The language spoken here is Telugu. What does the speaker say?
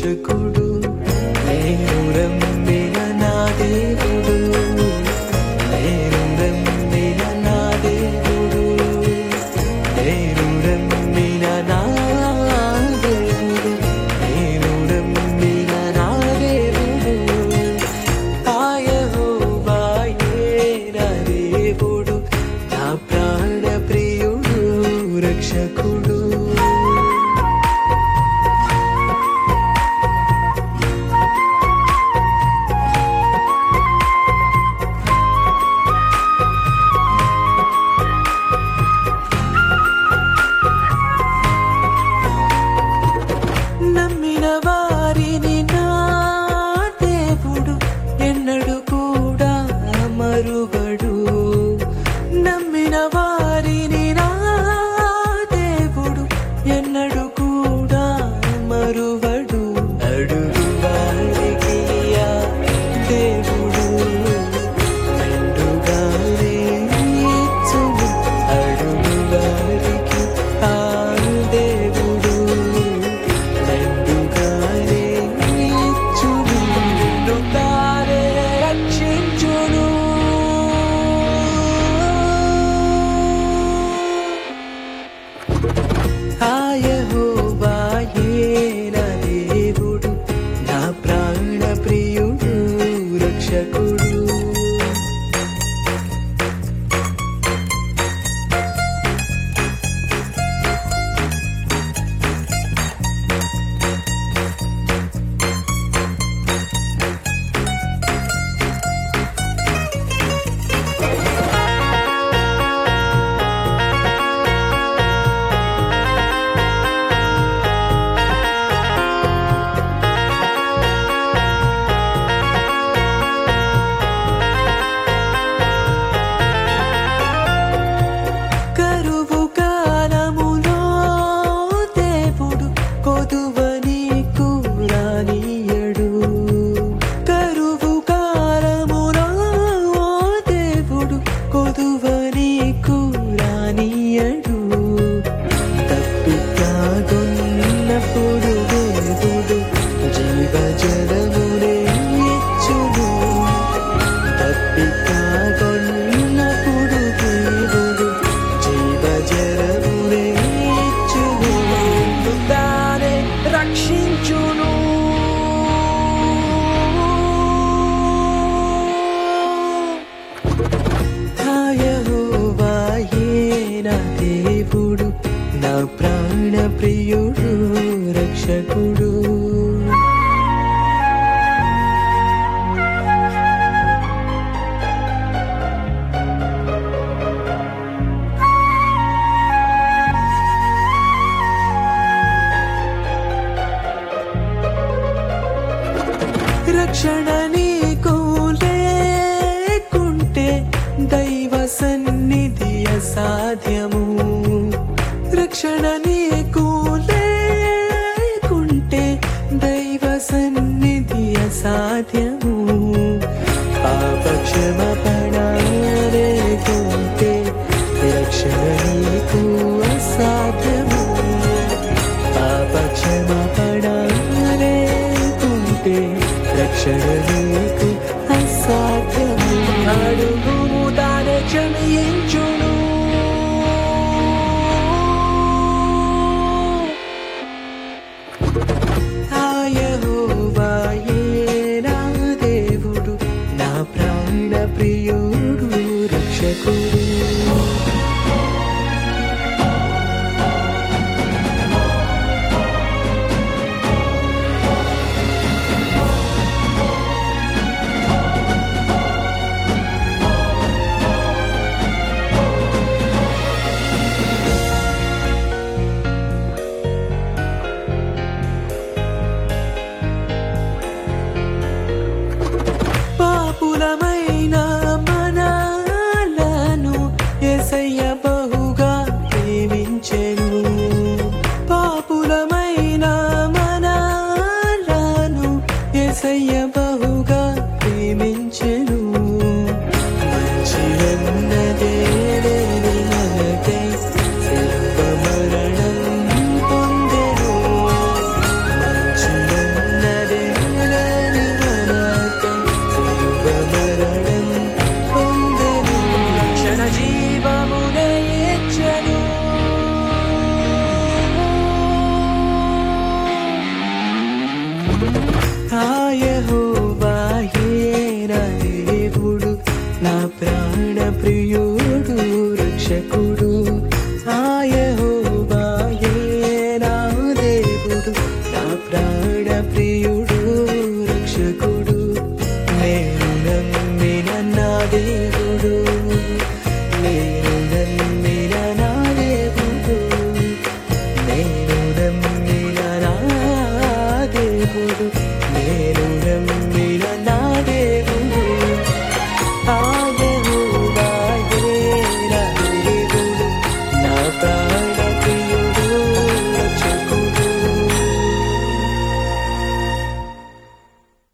రక్షకుడు నేను నమ్మిన నా దేవుడు నేను నమ్మిన నా దేవుడు నేను నమ్మిన నా దేవుడు నేను నమ్మిన నా దేవుడు యెహోవాయే నా దేవుడు నా ప్రాణ ప్రియుడు రక్షకుడు నమ్మిన వారిని నా దేవుడు ఎన్నడూ కూడా మరువడు నమ్మిన వారిని నా దేవుడు ఎన్నడూ కూడా మరువడు అడుగు వారికి ఆ దేవుడు మెండుగానే ఇచ్చును అడుగు వారికి ఆ దేవుడు మెండుగానే ఇచ్చును నిన్ను తానే రక్షించును యెహోవాయే నా దేవుడు నా ప్రాణ ప్రియుడు రక్షకుడు కరువు కాలములో దేవుడు కొదువని కూరానియడు కరువు కాలములో దేవుడు కొదువని కూరానియడు తప్పికాగొన్నప్పుడు దేవుడు జీవజలమునే ఇచ్చును తప్పికాగొన్నప్పుడు దేవుడు జీవజలమునే ఇచ్చును నిన్ను తానే రక్షించును యెహోవాయే నా దేవుడు నా ప్రాణ ప్రియుడు రక్షకుడు రక్షణ నీకు లేకుంటే దైవ సన్నిధి అసాధ్యము రక్షణ నీకు లేకుంటే దైవ సన్నిధి అసాధ్యము పాపక్షమాపణ లేకుంటే రక్షణ నీకు అసాధ్యము పాపక్షమాపణ లేకుంటే రక్షణ నీకు అసాధ్యము అడుగుము తానే క్షమించును యెహోవాయే నా దేవుడు నా ప్రాణ ప్రియుడు రక్షకుడు యెహోవాయే నా దేవుడు, నా ప్రాణ ప్రియుడు రక్షకుడు. ఆ యెహోవాయే నా దేవుడు, నా ప్రాణ ప్రియుడు రక్షకుడు. నేను నమ్మిన నా దేవుడు